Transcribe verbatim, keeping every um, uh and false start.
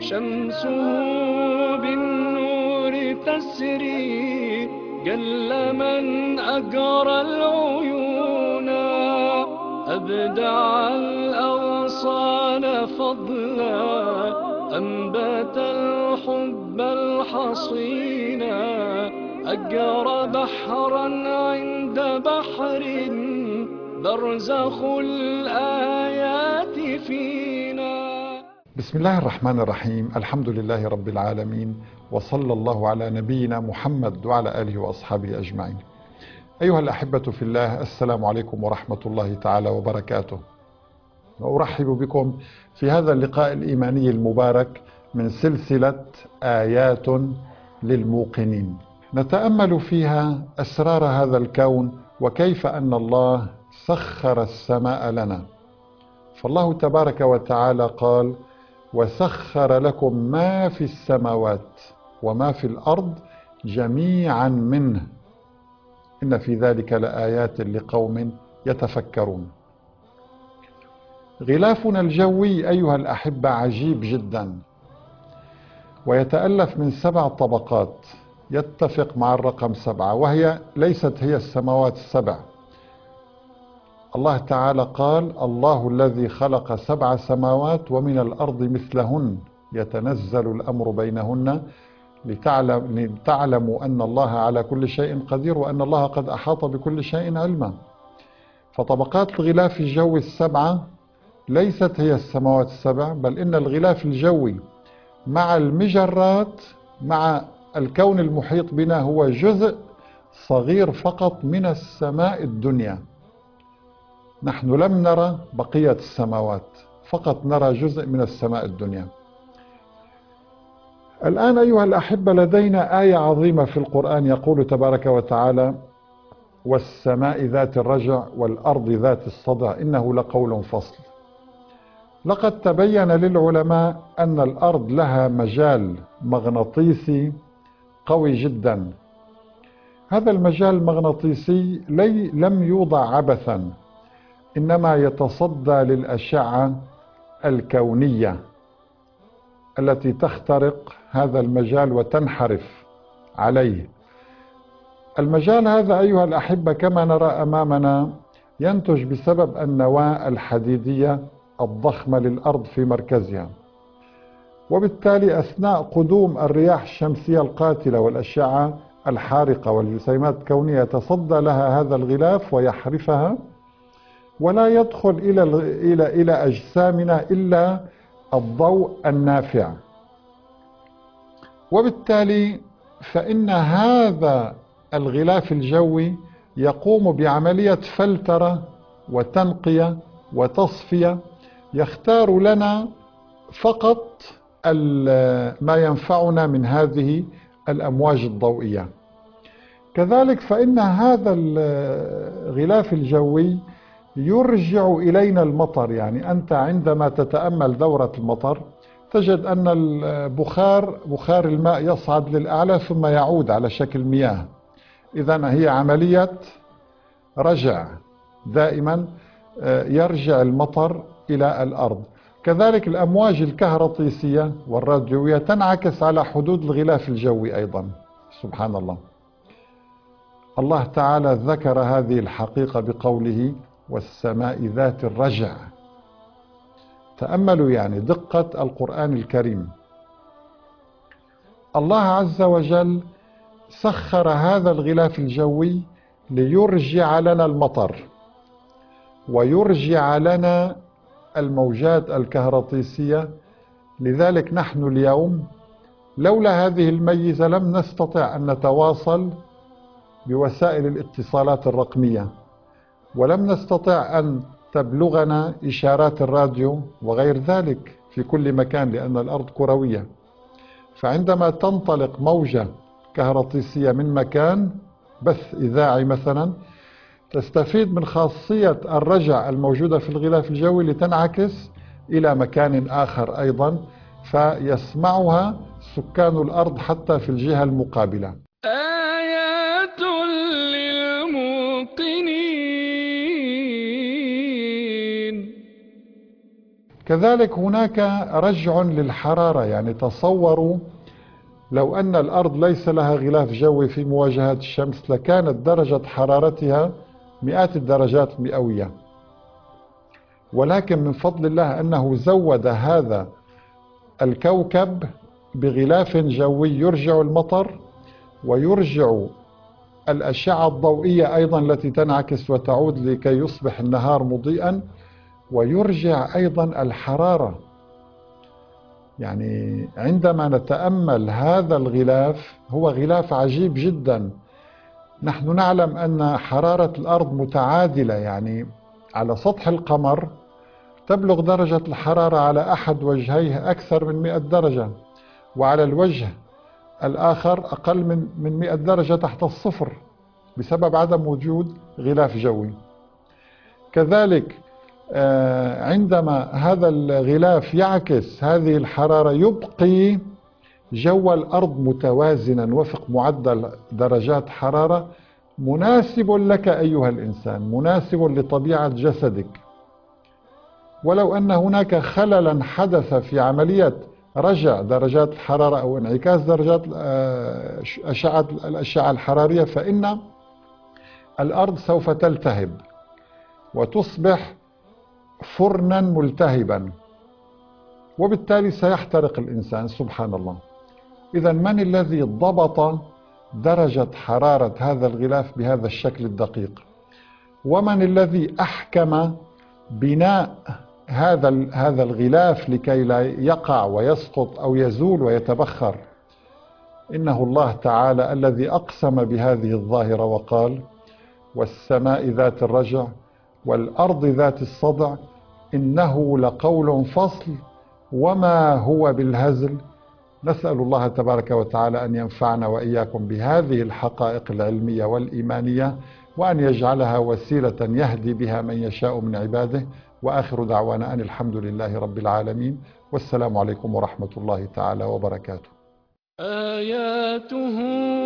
شمسه بالنور تسري، جل من أجرى العيون، أبدع الأغصان فضلا، أنبت الحب الحصينا، أجرى بحرا عند بحر، برزخ الآيات فينا. بسم الله الرحمن الرحيم. الحمد لله رب العالمين، وصلى الله على نبينا محمد وعلى آله وأصحابه أجمعين. أيها الأحبة في الله، السلام عليكم ورحمة الله تعالى وبركاته. وأرحب بكم في هذا اللقاء الإيماني المبارك من سلسلة آيات للموقنين، نتأمل فيها أسرار هذا الكون وكيف أن الله سخر السماء لنا. فالله تبارك وتعالى قال: وسخر لكم ما في السماوات وما في الأرض جميعا منه إن في ذلك لآيات لقوم يتفكرون. غلافنا الجوي أيها الأحبة عجيب جدا، ويتألف من سبع طبقات، يتفق مع الرقم سبعة، وهي ليست هي السماوات السبع. الله تعالى قال: الله الذي خلق سبع سماوات ومن الأرض مثلهن يتنزل الأمر بينهن لتعلم لتعلموا أن الله على كل شيء قدير وأن الله قد أحاط بكل شيء علما. فطبقات الغلاف الجوي السبعة ليست هي السماوات السبع، بل إن الغلاف الجوي مع المجرات مع الكون المحيط بنا هو جزء صغير فقط من السماء الدنيا. نحن لم نرى بقية السماوات، فقط نرى جزء من السماء الدنيا. الآن أيها الأحبة لدينا آية عظيمة في القرآن، يقول تبارك وتعالى: والسماء ذات الرجع والأرض ذات الصدع إنه لقول فصل. لقد تبين للعلماء أن الأرض لها مجال مغناطيسي قوي جدا. هذا المجال المغناطيسي لي لم يوضع عبثا، إنما يتصدى للأشعة الكونية التي تخترق هذا المجال وتنحرف عليه. المجال هذا أيها الأحبة كما نرى أمامنا ينتج بسبب النواة الحديدية الضخمة للأرض في مركزها، وبالتالي أثناء قدوم الرياح الشمسية القاتلة والأشعة الحارقة والجسيمات الكونية يتصدى لها هذا الغلاف ويحرفها، ولا يدخل إلى إلى إلى أجسامنا إلا الضوء النافع. وبالتالي فإن هذا الغلاف الجوي يقوم بعملية فلترة وتنقية وتصفية، يختار لنا فقط ما ينفعنا من هذه الأمواج الضوئية. كذلك فإن هذا الغلاف الجوي يرجع إلينا المطر. يعني أنت عندما تتأمل دورة المطر تجد أن البخار بخار الماء يصعد للأعلى ثم يعود على شكل مياه. إذن هي عملية رجع، دائما يرجع المطر إلى الأرض. كذلك الأمواج الكهرطيسية والراديوية تنعكس على حدود الغلاف الجوي أيضا. سبحان الله. الله تعالى ذكر هذه الحقيقة بقوله: والسماء ذات الرجع. تأملوا يعني دقة القرآن الكريم. الله عز وجل سخر هذا الغلاف الجوي ليرجع لنا المطر ويرجع لنا الموجات الكهرطيسية. لذلك نحن اليوم لولا هذه الميزة لم نستطع أن نتواصل بوسائل الاتصالات الرقمية، ولم نستطع أن تبلغنا إشارات الراديو وغير ذلك في كل مكان، لأن الأرض كروية. فعندما تنطلق موجة كهرطيسية من مكان، بث إذاعي مثلا، تستفيد من خاصية الرجع الموجودة في الغلاف الجوي لتنعكس إلى مكان آخر أيضا، فيسمعها سكان الأرض حتى في الجهة المقابلة. آيات للموقنين. كذلك هناك رجع للحرارة، يعني تصوروا لو أن الأرض ليس لها غلاف جوي في مواجهة الشمس لكانت درجة حرارتها مئات الدرجات مئوية، ولكن من فضل الله أنه زود هذا الكوكب بغلاف جوي يرجع المطر ويرجع الأشعة الضوئية أيضا التي تنعكس وتعود لكي يصبح النهار مضيئا، ويرجع أيضا الحرارة. يعني عندما نتأمل هذا الغلاف، هو غلاف عجيب جدا. نحن نعلم أن حرارة الأرض متعادلة، يعني على سطح القمر تبلغ درجة الحرارة على أحد وجهيه أكثر من مئة درجة، وعلى الوجه الآخر أقل من من مئة درجة تحت الصفر بسبب عدم وجود غلاف جوي. كذلك عندما هذا الغلاف يعكس هذه الحرارة يبقي جو الأرض متوازنا وفق معدل درجات حرارة مناسب لك أيها الإنسان، مناسب لطبيعة جسدك. ولو أن هناك خللا حدث في عملية رجع درجات الحرارة أو انعكاس درجات أشعة الأشعة الحرارية، فإن الأرض سوف تلتهب وتصبح فرنا ملتهبا، وبالتالي سيحترق الإنسان. سبحان الله. إذا من الذي ضبط درجة حرارة هذا الغلاف بهذا الشكل الدقيق؟ ومن الذي أحكم بناء هذا هذا الغلاف لكي لا يقع ويسقط أو يزول ويتبخر؟ إنه الله تعالى الذي أقسم بهذه الظاهرة وقال: والسماء ذات الرجع والأرض ذات الصدع إنه لقول فصل وما هو بالهزل. نسأل الله تبارك وتعالى أن ينفعنا وإياكم بهذه الحقائق العلمية والإيمانية، وأن يجعلها وسيلة يهدي بها من يشاء من عباده. وآخر دعوانا أن الحمد لله رب العالمين، والسلام عليكم ورحمة الله تعالى وبركاته. آياته